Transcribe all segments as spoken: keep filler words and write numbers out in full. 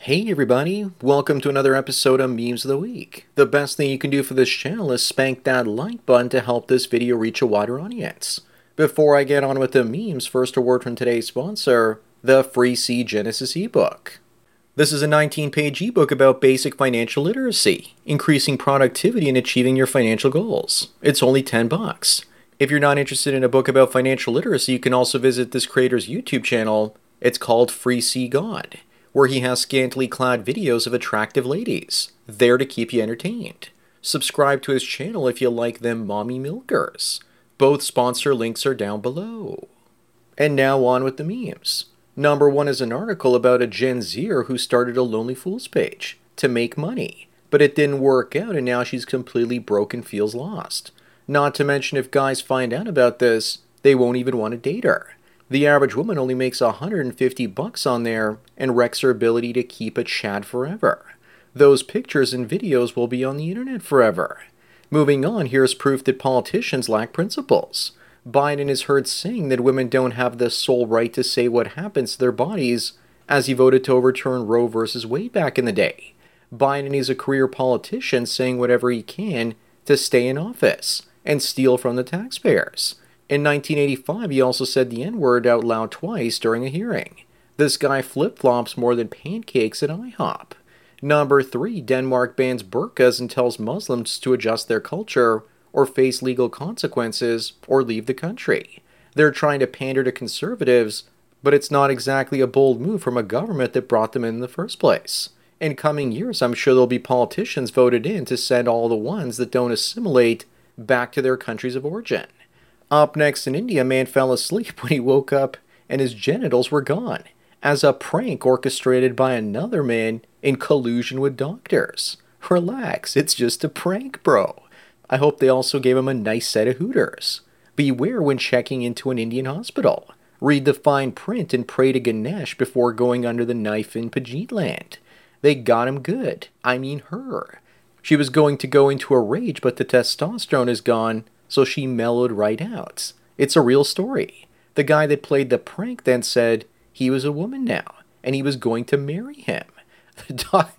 Hey everybody, welcome to another episode of Memes of the Week. The best thing you can do for this channel is spank that like button to help this video reach a wider audience. Before I get on with the memes, first a word from today's sponsor, the Free C Genesis ebook. This is a nineteen page ebook about basic financial literacy, increasing productivity and achieving your financial goals. It's only ten bucks. If you're not interested in a book about financial literacy, you can also visit this creator's YouTube channel. It's called Free C God, where he has scantily clad videos of attractive ladies, there to keep you entertained. Subscribe to his channel if you like them mommy milkers. Both sponsor links are down below. And now on with the memes. Number one is an article about a Gen Zer who started a Lonely Fools page to make money, but it didn't work out and now she's completely broke and feels lost. Not to mention if guys find out about this, they won't even want to date her. The average woman only makes one hundred fifty bucks on there and wrecks her ability to keep a Chad forever. Those pictures and videos will be on the internet forever. Moving on, here's proof that politicians lack principles. Biden is heard saying that women don't have the sole right to say what happens to their bodies, as he voted to overturn Roe versus Wade back in the day. Biden is a career politician saying whatever he can to stay in office and steal from the taxpayers. In nineteen eighty-five, he also said the N-word out loud twice during a hearing. This guy flip-flops more than pancakes at IHOP. Number three, Denmark bans burqas and tells Muslims to adjust their culture or face legal consequences or leave the country. They're trying to pander to conservatives, but it's not exactly a bold move from a government that brought them in in the first place. In coming years, I'm sure there'll be politicians voted in to send all the ones that don't assimilate back to their countries of origin. Up next in India, a man fell asleep when he woke up and his genitals were gone, as a prank orchestrated by another man in collusion with doctors. Relax, it's just a prank, bro. I hope they also gave him a nice set of hooters. Beware when checking into an Indian hospital. Read the fine print and pray to Ganesh before going under the knife in Pajit land. They got him good. I mean her. She was going to go into a rage, but the testosterone is gone, so she mellowed right out. It's a real story. The guy that played the prank then said he was a woman now, and he was going to marry him. The, doc-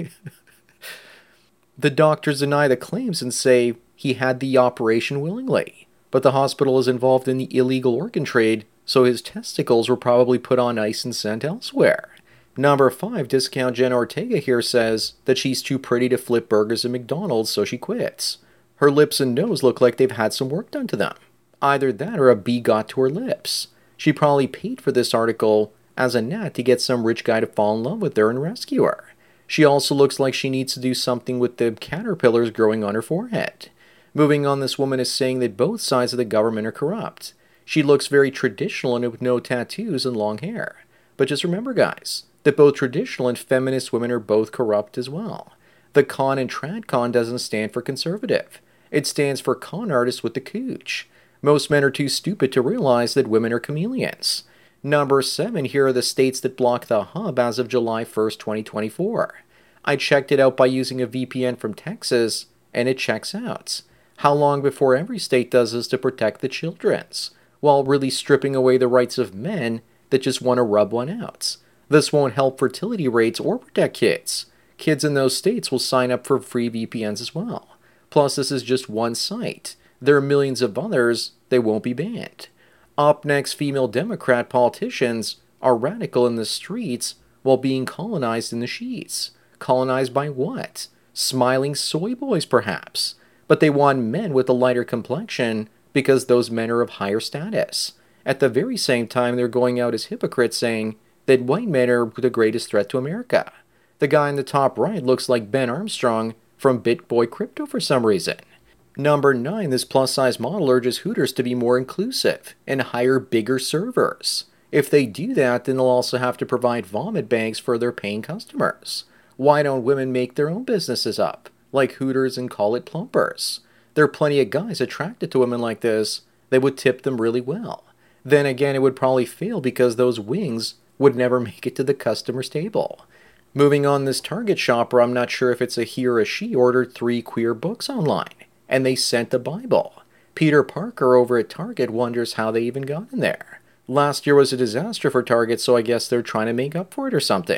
the doctors deny the claims and say he had the operation willingly, but the hospital is involved in the illegal organ trade, so his testicles were probably put on ice and sent elsewhere. Number five, Discount Jen Ortega here says that she's too pretty to flip burgers at McDonald's, so she quits. Her lips and nose look like they've had some work done to them. Either that or a bee got to her lips. She probably paid for this article as a gnat to get some rich guy to fall in love with her and rescue her. She also looks like she needs to do something with the caterpillars growing on her forehead. Moving on, this woman is saying that both sides of the government are corrupt. She looks very traditional and with no tattoos and long hair. But just remember, guys, that both traditional and feminist women are both corrupt as well. The con in TradCon doesn't stand for conservative. It stands for con artist with the cooch. Most men are too stupid to realize that women are chameleons. Number seven, here are the states that block the hub as of July first, twenty twenty-four. I checked it out by using a V P N from Texas, and it checks out. How long before every state does this to protect the children's, while really stripping away the rights of men that just want to rub one out? This won't help fertility rates or protect kids. Kids in those states will sign up for free V P Ns as well. Plus, this is just one site. There are millions of others that won't be banned. Up next, female Democrat politicians are radical in the streets while being colonized in the sheets. Colonized by what? Smiling soy boys, perhaps. But they want men with a lighter complexion because those men are of higher status. At the very same time, they're going out as hypocrites saying that white men are the greatest threat to America. The guy in the top right looks like Ben Armstrong from BitBoy Crypto for some reason. Number nine, this plus-size model urges Hooters to be more inclusive and hire bigger servers. If they do that, then they'll also have to provide vomit bags for their paying customers. Why don't women make their own businesses up, like Hooters, and call it plumpers? There are plenty of guys attracted to women like this that would tip them really well. Then again, it would probably fail because those wings would never make it to the customer's table. Moving on, this Target shopper, I'm not sure if it's a he or a she, ordered three queer books online, and they sent the Bible. Peter Parker over at Target wonders how they even got in there. Last year was a disaster for Target, so I guess they're trying to make up for it or something.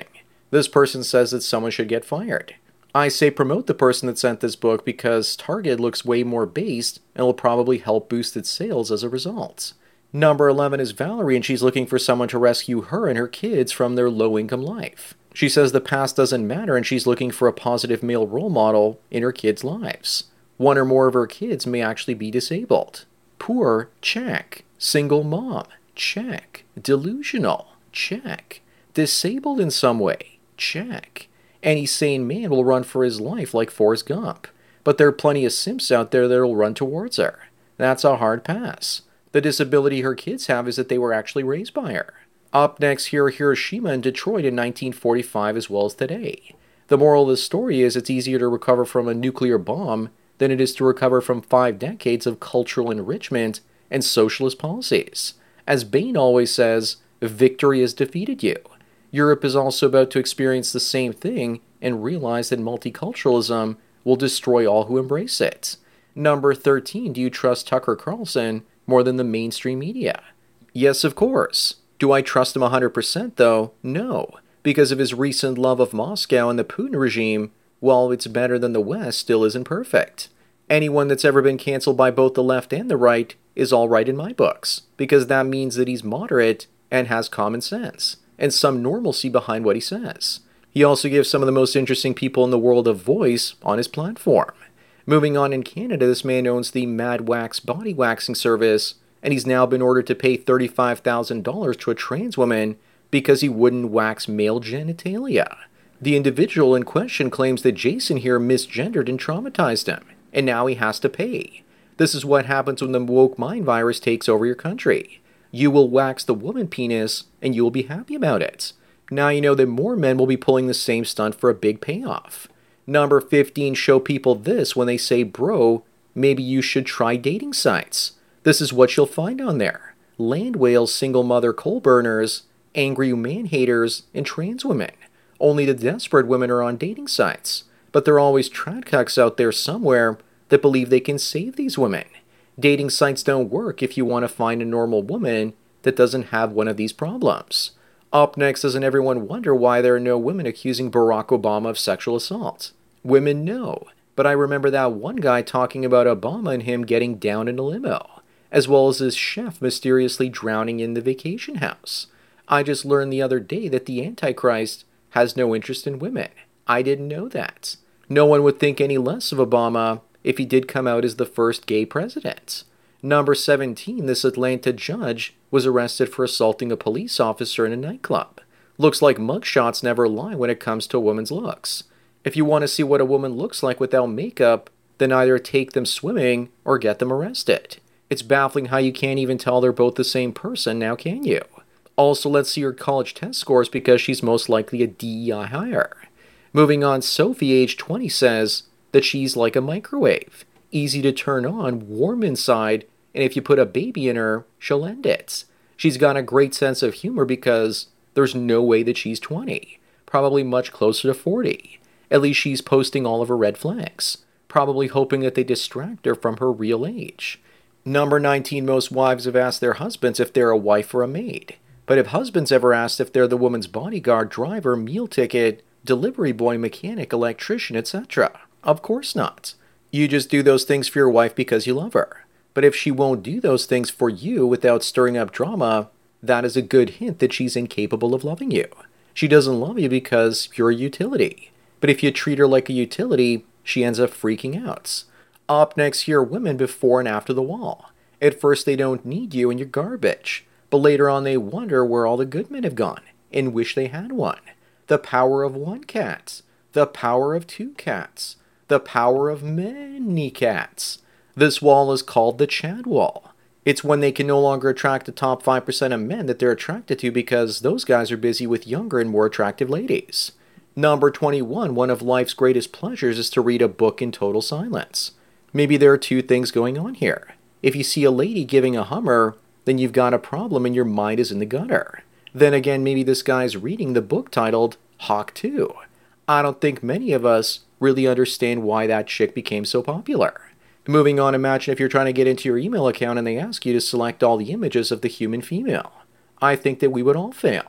This person says that someone should get fired. I say promote the person that sent this book because Target looks way more based and will probably help boost its sales as a result. Number eleven is Valerie, and she's looking for someone to rescue her and her kids from their low-income life. She says the past doesn't matter and she's looking for a positive male role model in her kids' lives. One or more of her kids may actually be disabled. Poor? Check. Single mom? Check. Delusional? Check. Disabled in some way? Check. Any sane man will run for his life like Forrest Gump. But there are plenty of simps out there that will run towards her. That's a hard pass. The disability her kids have is that they were actually raised by her. Up next here, Hiroshima and Detroit in nineteen forty-five as well as today. The moral of the story is it's easier to recover from a nuclear bomb than it is to recover from five decades of cultural enrichment and socialist policies. As Bain always says, victory has defeated you. Europe is also about to experience the same thing and realize that multiculturalism will destroy all who embrace it. Number thirteen, do you trust Tucker Carlson more than the mainstream media? Yes, of course. Do I trust him one hundred percent though? No. Because of his recent love of Moscow and the Putin regime, while it's better than the West, still isn't perfect. Anyone that's ever been canceled by both the left and the right is all right in my books, because that means that he's moderate and has common sense, and some normalcy behind what he says. He also gives some of the most interesting people in the world a voice on his platform. Moving on, in Canada, this man owns the Mad Wax body waxing service, and he's now been ordered to pay thirty-five thousand dollars to a trans woman because he wouldn't wax male genitalia. The individual in question claims that Jason here misgendered and traumatized him, and now he has to pay. This is what happens when the woke mind virus takes over your country. You will wax the woman penis, and you will be happy about it. Now you know that more men will be pulling the same stunt for a big payoff. Number fifteen, show people this when they say, bro, maybe you should try dating sites. This is what you'll find on there. Land whales, single mother coal burners, angry man haters, and trans women. Only the desperate women are on dating sites. But there are always tradcucks out there somewhere that believe they can save these women. Dating sites don't work if you want to find a normal woman that doesn't have one of these problems. Up next, doesn't everyone wonder why there are no women accusing Barack Obama of sexual assault? Women know. But I remember that one guy talking about Obama and him getting down in a limo, as well as his chef mysteriously drowning in the vacation house. I just learned the other day that the Antichrist has no interest in women. I didn't know that. No one would think any less of Obama if he did come out as the first gay president. Number seventeen, this Atlanta judge was arrested for assaulting a police officer in a nightclub. Looks like mugshots never lie when it comes to a woman's looks. If you want to see what a woman looks like without makeup, then either take them swimming or get them arrested. It's baffling how you can't even tell they're both the same person, now can you? Also, let's see her college test scores because she's most likely a D E I hire. Moving on, Sophie, age twenty, says that she's like a microwave. Easy to turn on, warm inside, and if you put a baby in her, she'll end it. She's got a great sense of humor because there's no way that she's twenty. Probably much closer to forty. At least she's posting all of her red flags. Probably hoping that they distract her from her real age. Number nineteen, most wives have asked their husbands if they're a wife or a maid. But have husbands ever asked if they're the woman's bodyguard, driver, meal ticket, delivery boy, mechanic, electrician, et cetera? Of course not. You just do those things for your wife because you love her. But if she won't do those things for you without stirring up drama, that is a good hint that she's incapable of loving you. She doesn't love you because you're a utility. But if you treat her like a utility, she ends up freaking out. Up next here, women before and after the wall. At first they don't need you and you're garbage. But later on they wonder where all the good men have gone and wish they had one. The power of one cat. The power of two cats. The power of many cats. This wall is called the Chad Wall. It's when they can no longer attract the top five percent of men that they're attracted to because those guys are busy with younger and more attractive ladies. Number twenty-one, one of life's greatest pleasures is to read a book in total silence. Maybe there are two things going on here. If you see a lady giving a Hummer, then you've got a problem and your mind is in the gutter. Then again, maybe this guy's reading the book titled Hawk two. I don't think many of us really understand why that chick became so popular. Moving on, imagine if you're trying to get into your email account and they ask you to select all the images of the human female. I think that we would all fail.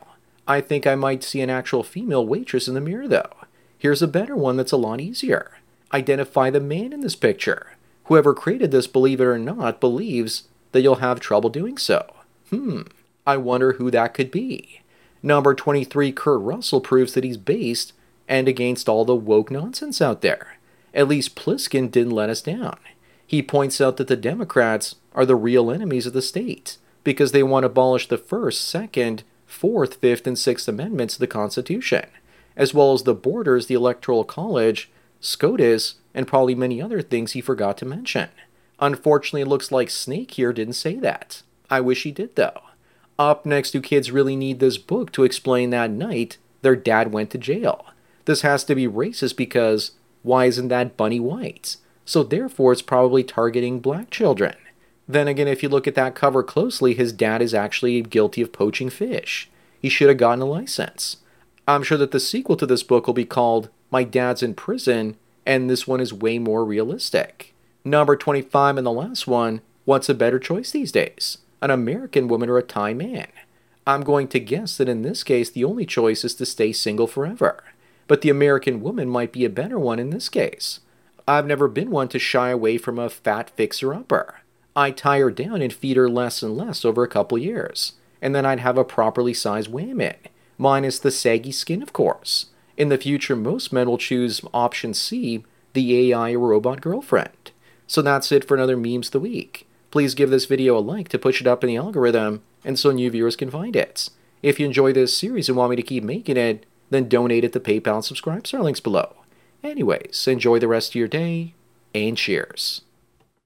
I think I might see an actual female waitress in the mirror though. Here's a better one that's a lot easier. Identify the man in this picture. Whoever created this, believe it or not, believes that you'll have trouble doing so. Hmm, I wonder who that could be. Number twenty-three, Kurt Russell, proves that he's based and against all the woke nonsense out there. At least Pliskin didn't let us down. He points out that the Democrats are the real enemies of the state because they want to abolish the First, Second, Fourth, Fifth, and Sixth Amendments to the Constitution, as well as the borders, the Electoral College, SCOTUS, and probably many other things he forgot to mention. Unfortunately, it looks like Snake here didn't say that. I wish he did, though. Up next, do kids really need this book to explain that night their dad went to jail? This has to be racist because why isn't that Bunny White? So therefore, it's probably targeting black children. Then again, if you look at that cover closely, his dad is actually guilty of poaching fish. He should have gotten a license. I'm sure that the sequel to this book will be called My Dad's in Prison, and this one is way more realistic. Number twenty-five and the last one, what's a better choice these days? An American woman or a Thai man? I'm going to guess that in this case, the only choice is to stay single forever. But the American woman might be a better one in this case. I've never been one to shy away from a fat fixer-upper. I'd tie her down and feed her less and less over a couple years. And then I'd have a properly sized wham in, minus the saggy skin, of course. In the future, most men will choose option C, the A I or robot girlfriend. So that's it for another Memes of the Week. Please give this video a like to push it up in the algorithm, and so new viewers can find it. If you enjoy this series and want me to keep making it, then donate at the PayPal and subscribe star links below. Anyways, enjoy the rest of your day, and cheers.